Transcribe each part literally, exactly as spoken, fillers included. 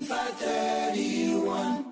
five thirty-one.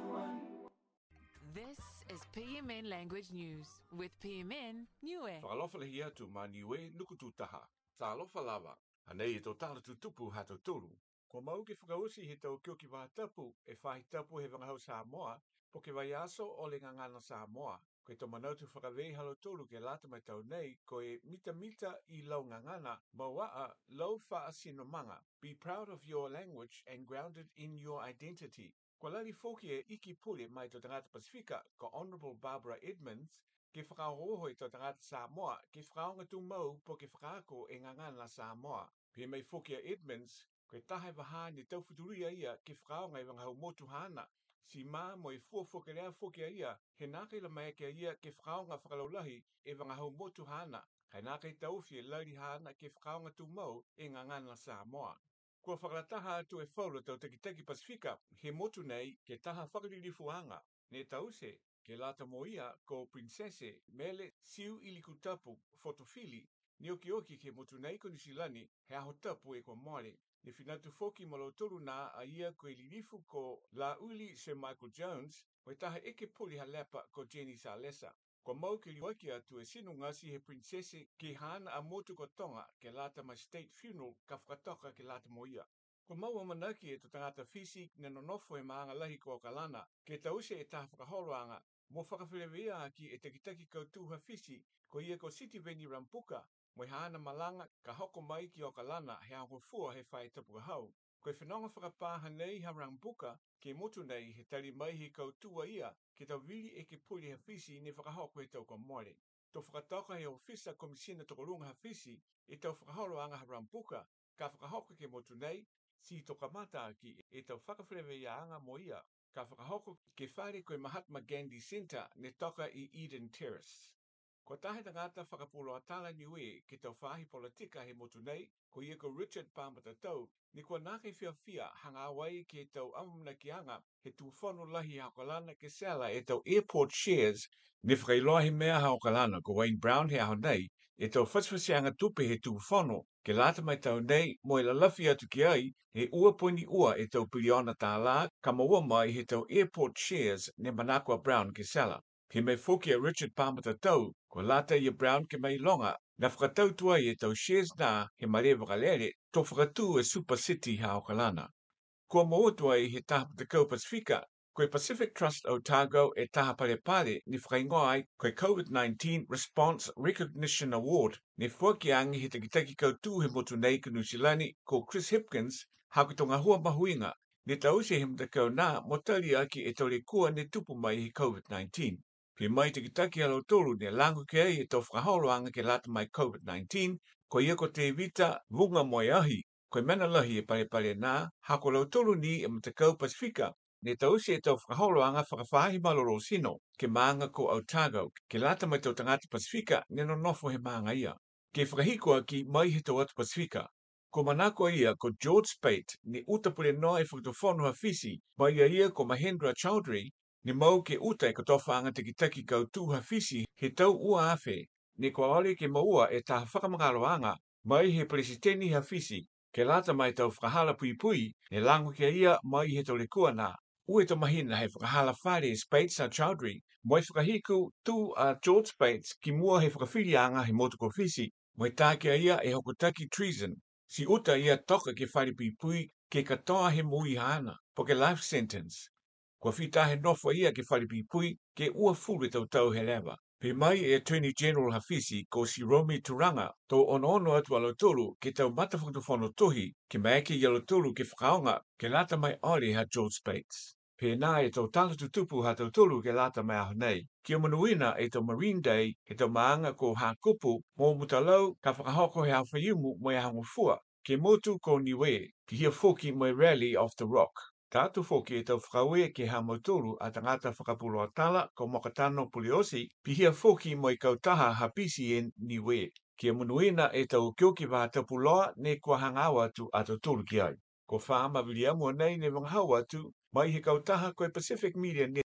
This is P M N Language News with P M N Niue. Whakalofala hi atu ma niue nukutu taha. Ta alofa lava. Anei e tau tala tutupu hato tulu. Ko mau ke whakausi he tau kio ki wahatapu e whahi tapu he wangahau Samoa po ke vai aso o le ngangana Samoa. Ko e to manautu whakawei halo tulu ke lata mai tau nei ko e mita mita I lau ngangana mawaa lau wha sinomanga. Be proud of your language and grounded in your identity. Ko lali foki e iki pule mai to tangata Pasifika ko Honourable Barbara Edmonds ke whakahoho I to tangata Samoa ke whakaonga tu mau po ke whakaako e ngangana Samoa. Pia mai foki a Edmonds ko e tahe waha ni tau futuria ia ke whakaonga I wangahau motu hana. Si mā mo I fua whokelea foki a ia he nāke la mai ke ia ke whakaonga whakalaulahi e wangahau motu hana. Kai nāke tauwhi e lauri hana ke whakaonga tu mau e ngangana Samoa. Kua whakarataha atu e whaula tau Takitaki Pasifika, he motu nei ke taha whakaririfuanga. Ne tause, ke lata moia ko Princese Mele Siu Iliku Tapu Fotofili, ni oki oki ke motu nei ko Nisilani he aho tapu e kwa moare. Ni finatu foki malotolu na a ia ko ilirifu ko La Uli Sir Michael Jones, o taha eke puli halepa ko Jenny Salesa. Ko mau ke liwaki atu e sinu ngasi he princese ki hana a motu ko tonga ke lata ma state funeral ka whakatoka ke lata moia. Ko mau amanaki e to tangata fisi ne nonofo e maanga lahi ko kalana ke tause e taha whakaholoanga mo whakawhiwea ki e takitaki kautuha fisi ko ia ko City Veni Rampuka mo hana malanga ka hoko mai ki o kalana he ango fua he whae tapuka hau. Ko e whenonga whakapaha nei ha Rampuka ke motu nei he tari mai he kautua ia ke tau vili e ke puli ha fisi ni whakahoko e tau ka more. To whakatoka he ofisa komisina tokolunga ha fisi e tau whakaholo anga ha Rampuka ka whakahoko ke motu nei si to kamata ki e tau whakawhirewe ia anga mo ia ka whakahoko ke whare koe Mahatma Gandhi Centre ne toka I Eden Terrace. Ko tahe tangata whakapulo atala niue ke tau whahi politika he motu nei ko ia ko Richard Pambata tau ni kua nake fia fia hanga awai ke tau amamna ki anga he tuwhonu lahi haokalana ke sela e tau airport shares ni whakailoa he mea haokalana ko Wayne Brown he aho nei e tau whaswasi anga tupe he tuwhonu ke lata mai tau nei mo e lalafi atu ki ai he ua poini ua e tau piliona tā la ka maua mai he tau airport shares ne Manakwa Brown ke sela. He mei foki a Richard Pambata tau ko lata ia Brown ke mai longa na whakatau tua I e tau shares na he mare wakalere to whakatu e Super City haokalana. Kua mootua I he taha Patakau Pasifika, koe Pacific Trust Otago e taha pare pare ni whakaingoa ai koe COVID nineteen Response Recognition Award ni whuaki angi he takitaki kautu he motu nei ka New Zealani ko Chris Hipkins hakutonga hua mahuinga ni tausi he mtakau na motali aki e tole kua ni tupu mai he COVID nineteen. Pi mai takitaki alo tolu ni langu ke ai e tau whakaholo anga ke lata mai COVID nineteen ko ia ko te vita vunga moe ahi. Koe mena lahi e pare pare nā, hako lau tolu ni e Matakau Pasifika, ne tausi e tau whakaholo anga whakawhahi maloro sino, ke maanga ko Otago, ke lata mai tau tangata Pasifika, ne no nofo he maanga ia. Ke whakahikoa ki mai he tau atu Pasifika. Ko manako ia ko George Spate, ni utapule noa e whakatofonu ha fisi, mai ia ia ko Mahendra Chaudhry, ni mau ke uta e katofa anga tikitaki kautu ha fisi, he tau ua afe, ni ko aole ke maua e taha whakamangalo anga, mai he presideni ha fisi, ke lata mai tau whakahala pui pui, ne lango ke ia mai he tole kua nā. Ue to mahina he whakahala whare Spates a Chaudhry, moi whakahiku tu a George Spates ki mua he whakawhiri anga he motoko fisi, moi tā ke ia e hokotaki treason. Si uta ia toka ke whare pui pui ke katoa he mui hana, po ke life sentence. Kua whita he nofo ia ke whare pui pui ke ua furu tau tau he lewa. Pe mai e Attorney General Hafisi ko si Romy Turanga tau ono ono atu alo tolu ke tau matawhakatawhono tohi ke maeke i alo tolu ke whakaonga ke lata mai ori ha George Spates. Pe nā e tau tala tutupu ha tau tolu ke lata mai aho nei. Ki o manuina e tau Marine Day ke tau maanga ko Hakupu mō mutalau ka whakahoko he awhaiumu mo e hango fua ke motu ko niwe ki hia foki mo e Rally off the Rock. Tātu foki e tau whakaue ke ha mautolu a tangata whakapulo atala ko Mokatano Puliosi pi hia foki mo i kautaha ha P C N niwe. Kia munuina e tau kioki wā tapuloa ne kua hangawa atu a tau tolu ki ai. Ko whaama vili amua nei ne wanghawa atu mai he kautaha koe Pacific Media